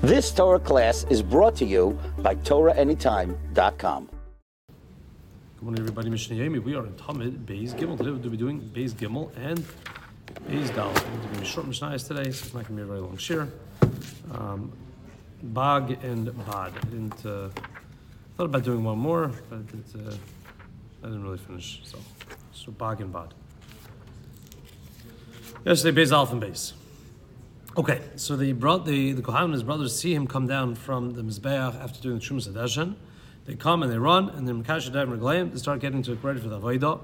This Torah class is brought to you by TorahAnytime.com. Good morning, everybody. Mishnah Yemi. We are in Tamid Beis Gimel. Today we'll be doing Beis Gimel and Beis Dal. We're going to be short Mishnayos today, so it's not going to be a very long shir. Bag and Bad. I didn't thought about doing one more, but I didn't really finish. So Bag and Bad. Yesterday, Beis Alf and Beis. Okay, so the Kohen and his brothers see him come down from the Mizbeach after doing the Trumas Hadashen. They come and they run, and then Mekash Yadayim Reglayim, they start getting ready for the Avodah.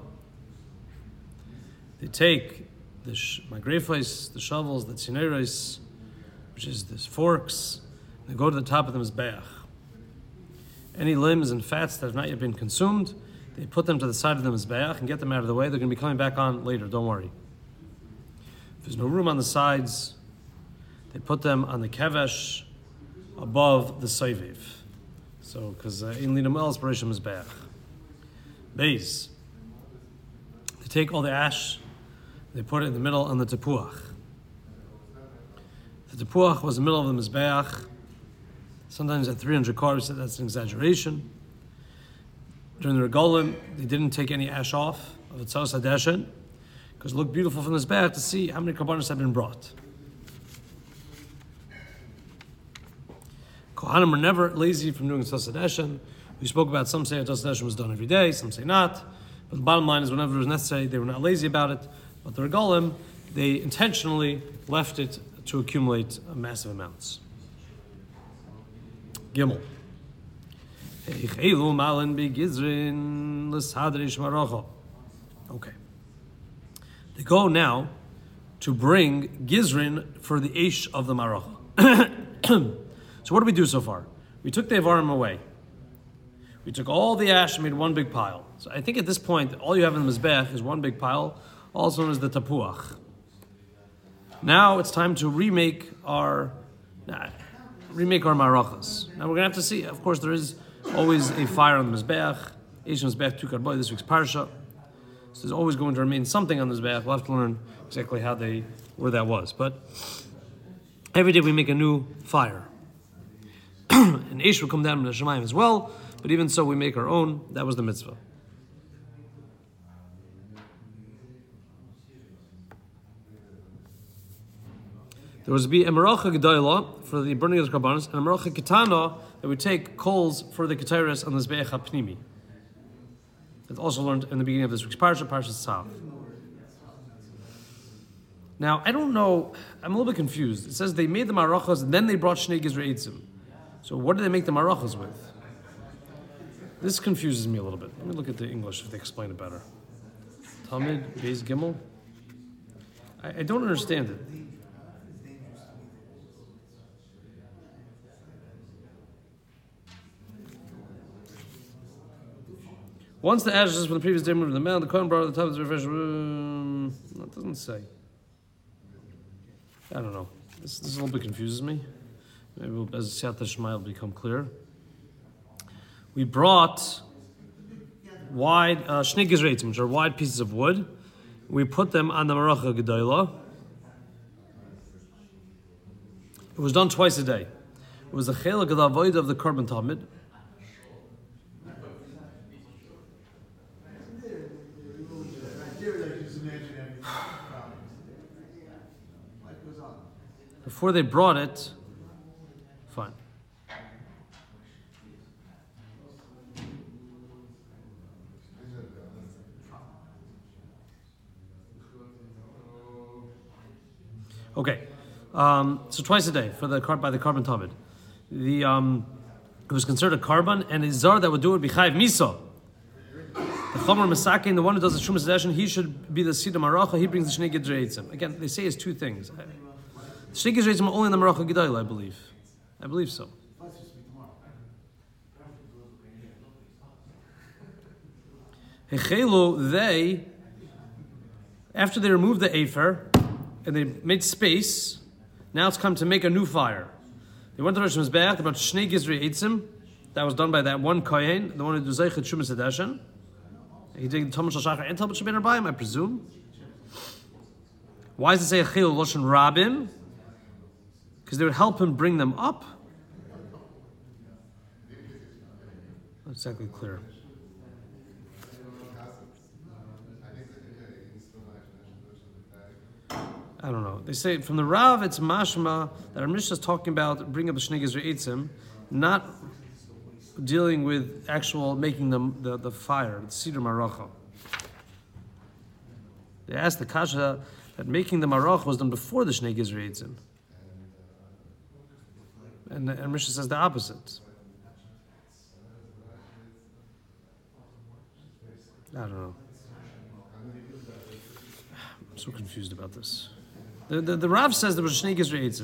They take the Magrefos, the shovels, the Tzineros, which is the forks, and they go to the top of the Mizbeach. Any limbs and fats that have not yet been consumed, they put them to the side of the Mizbeach and get them out of the way. They're going to be coming back on later, don't worry. If there's no room on the sides, they put them on the kevesh above the soiviv. So, because in linam el aspiration mizbeach. Beis. They take all the ash, they put it in the middle on the tepuach. The tepuach was the middle of the mizbeach. Sometimes at 300 carbs, that's an exaggeration. During the regalim, they didn't take any ash off of the tzos hadeshen, because it looked beautiful from the mizbeach to see how many karbanos have been brought. Kohanim are never lazy from doing Tzos Hadeshen. We spoke about some say Tzos Hadeshen was done every day, some say not. But the bottom line is whenever it was necessary, they were not lazy about it. But the Regalim, they intentionally left it to accumulate massive amounts. Gimel. Okay. They go now to bring Gizrin for the Eish of the Maracha. So what did we do so far? We took the Avarim away. We took all the ash and made one big pile. So I think at this point, all you have in the Mizbech is one big pile, also known as the Tapuach. Now it's time to remake our marachas. Now we're going to have to see, of course, there is always a fire on the Mizbech. Eish Mizbech, Tukar Boy, this week's Parsha. So there's always going to remain something on the Mizbech. We'll have to learn exactly where that was. But every day we make a new fire. And Eish will come down from the Shemayim as well, but even so we make our own. That was the mitzvah. There was to be a Meracha Gedolah for the burning of the Karbanos, and a Meracha Ketana that would take coals for the Ketairis on the Zbeach HaPnimi. It's also learned in the beginning of this week's Parsha, Parsha Tzav. Now, I don't know, I'm a little bit confused. It says they made the Marachas and then they brought Shnei Gizrei Eitzim. So what do they make the marachas with? This confuses me a little bit. Let me look at the English if they explain it better. Tamid Beis Gimel. I don't understand it. Once the ashes from the previous day moved to the mound, the Kohen brought it to the top of the refresh room. No, it doesn't say. I don't know. This a little bit confuses me. Maybe as Siyat HaShema will become clear. We brought wide Shnei Gizrei Eitzim, which are wide pieces of wood. We put them on the Maracha Gedolah. It was done twice a day. It was the Chelek of the Avodah of the Korban Tamid. Before they brought it, fine. Okay, so twice a day by the Korban Tamid. It was considered a carbon, and a zar that would do it would be chayiv misa. The chomer masakin, the one who does the Trumas Hadeshen, he should be the Sida Maracha. He brings the Shnei Gizrei Eitzim. Again, they say it's two things. The Shnei Gizrei Eitzim are only in the Maracha Gedolah, I believe. I believe so. Hechelu, they, after they removed the Afer and they made space, now it's come to make a new fire. They went to Rosh Mizbeach about Shnei Gizrei Eitzim. That was done by that one Kohen, the one who did Zeichet Trumas Hadeshen. He did Talmud Shal Shachar and Talmud Shel Ben Arbayim, I presume. Why does it say Echel Loshen Rabim? Because they would help him bring them up, Not exactly clear. I don't know. They say from the Rav, it's mashma that our Mishnah is talking about bringing up the Shnei Gizrei Eitzim, not dealing with actual making the fire, the cedar maracha. They asked the kasha that making the marach was done before the Shnei Gizrei Eitzim. And Mishnah says the opposite. I don't know. I'm so confused about this. The Rav says there was Shnei Gizrei Eitzim.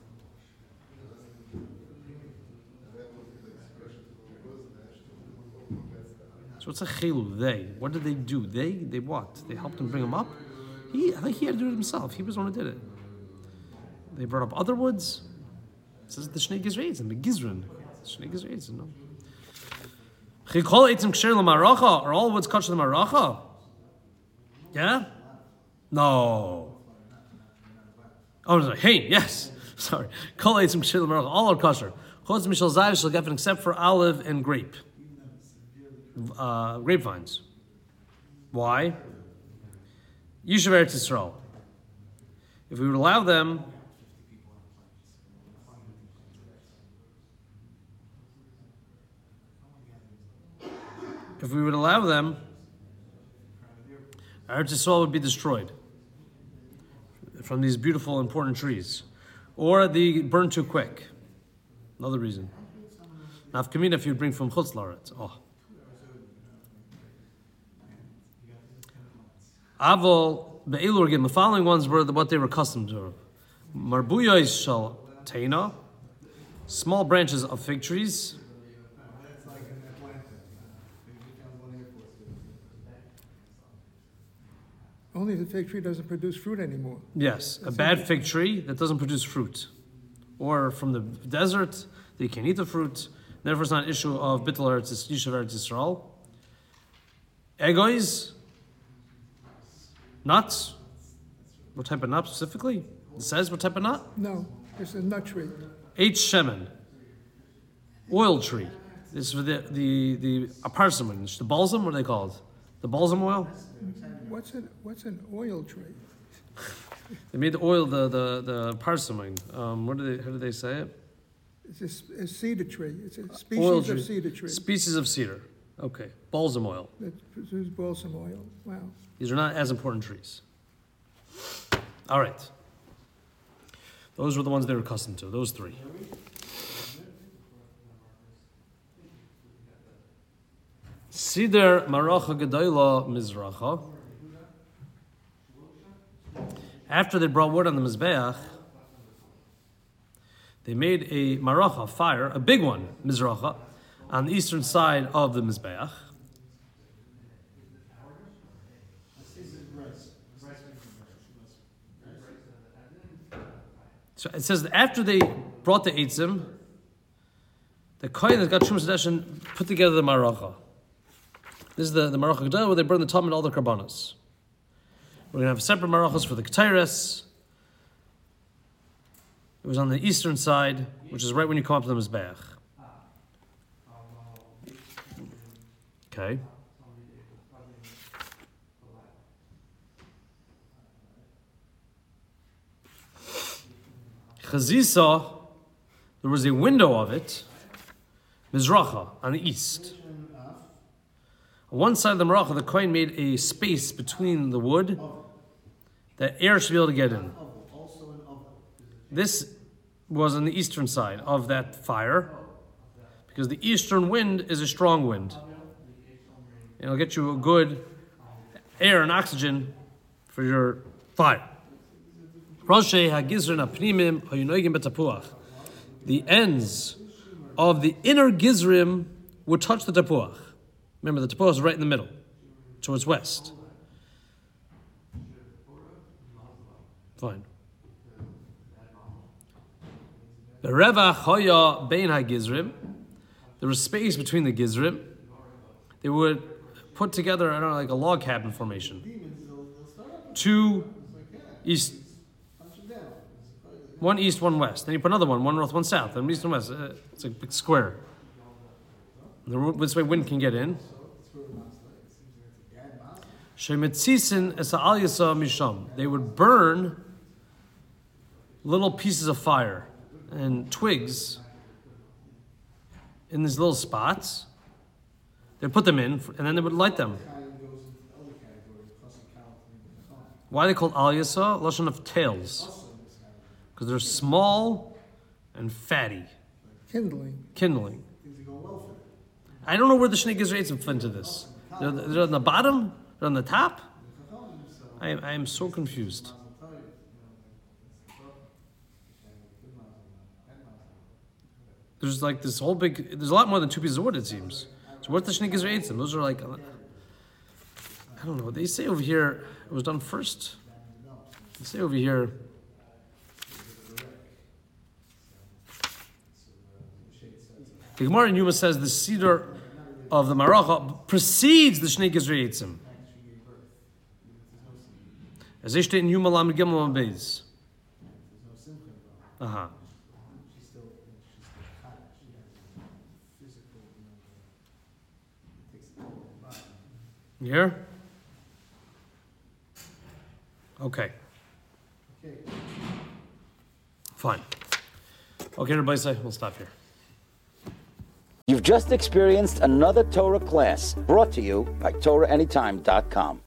So what's a chelu? They. What did they do? They what? They helped him bring him up? I think he had to do it himself. He was the one who did it. They brought up other woods. It says the Shnei Gizrei Eitzim, the Gizrin. Shnei Gizrei Eitzim, no. Chikol Eitzim Ksher L'Maracha. Are all woods kosher L'Maracha? Yeah? No. Oh, no, hey, yes. Sorry. Kol Eitzim Ksher L'Maracha. All are kosher. Chutz Mishal Zayv Shel Geffen, except for olive and grape. Grapevines. Why? Yishuv Eretz Yisrael. If we would allow them, Eretz Yisrael would be destroyed from these beautiful, important trees, or they burn too quick. Another reason. Nafkamina if you bring from Chutz La'aretz. Oh. Avol be'elur again. The following ones were what they were accustomed to. Marbuyos shel teina, small branches of fig trees. Only the fig tree doesn't produce fruit anymore. Yes, a bad fig tree that doesn't produce fruit, or from the desert that you can't eat the fruit. Therefore, it's not an issue of bittul eretz yishuv eretz Yisrael. Egois. Nuts? What type of nut specifically? It says what type of nut? No, it's a nut tree. H. shemen. Oil tree. This is for the aparsimon. The balsam, what are they called? The balsam oil? What's an oil tree? They made the oil the parsimon. How do they say it? It's a cedar tree. It's a species of cedar tree. Species of cedar. Okay. Balsam oil. That produces balsam oil. Wow. These are not as important trees. All right. Those were the ones they were accustomed to. Those three. Cedar Maracha Gedola Mizracha. After they brought wood on the Mizbeach, they made a Maracha, fire, a big one, Mizracha, on the eastern side of the Mizbeach. So it says that after they brought the Eitzim, the Kohen that got Shumas Hadeshin put together the Maracha. This is the Maracha Gedolah where they burn the Tom and all the Karbanos. We're going to have separate Marachas for the Ketairis. It was on the eastern side, which is right when you come up to the Mizbeach. Okay. Chazisa, there was a window of it, Mizracha, on the east. On one side of the Maracha, the Kohen made a space between the wood that air should be able to get in. This was on the eastern side of that fire, because the eastern wind is a strong wind. And it'll get you a good air and oxygen for your fire. The ends of the inner gizrim would touch the tapuach. Remember, the tapuach is right in the middle, towards west. Fine. The revach hoya bein ha-gizrim. There was space between the gizrim. They would put together, I don't know, like a log cabin formation. Two east. One east, one west. Then you put another one north, one south, and east and west. It's a big square. This way wind can get in. Shemetzisin es al yasa misham. They would burn little pieces of fire and twigs in these little spots. They put them in, and then they would light them. Why are they called al yasa? Lashon of tails. Because they're small and fatty. Kindling. I don't know where the Shnei Gizreitzim fit into this. They're on the bottom? They're on the top? I am so confused. There's like this whole big... There's a lot more than two pieces of wood, it seems. So what's the Shnei Gizreitzim? Those are like... I don't know. They say over here... It was done first. They say over here... The Gemara in Yuma says the cedar of the Maracha precedes the Shnei Gizreitzim. As they state in Yuma Lamed Gimel Beis. You hear? Okay. Fine. Okay, everybody say, we'll stop here. You've just experienced another Torah class brought to you by TorahAnytime.com.